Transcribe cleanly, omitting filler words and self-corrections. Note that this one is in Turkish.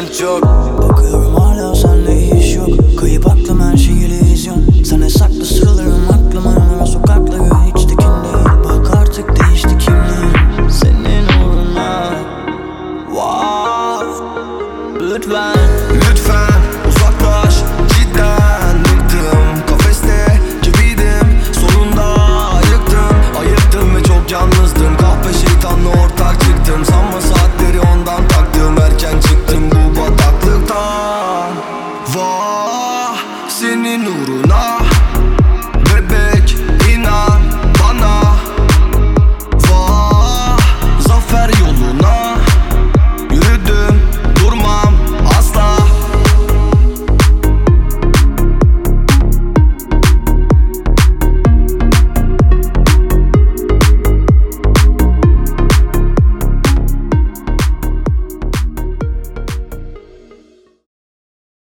senden çok. Bakıyorum hala senle iş yok. Kayıp aklım her şey illüzyon. Sana saklı sırlarım aklımın ara sokakları hiç tekin değil. Bak artık değişti kimliğim senin uğruna. Wow. Lütfen Lütfen uzaklaş, cidden bıktım. Kafeste gibiydim, sonunda ayıktım ve çok yalnızdım. Kahpe şeytanla orada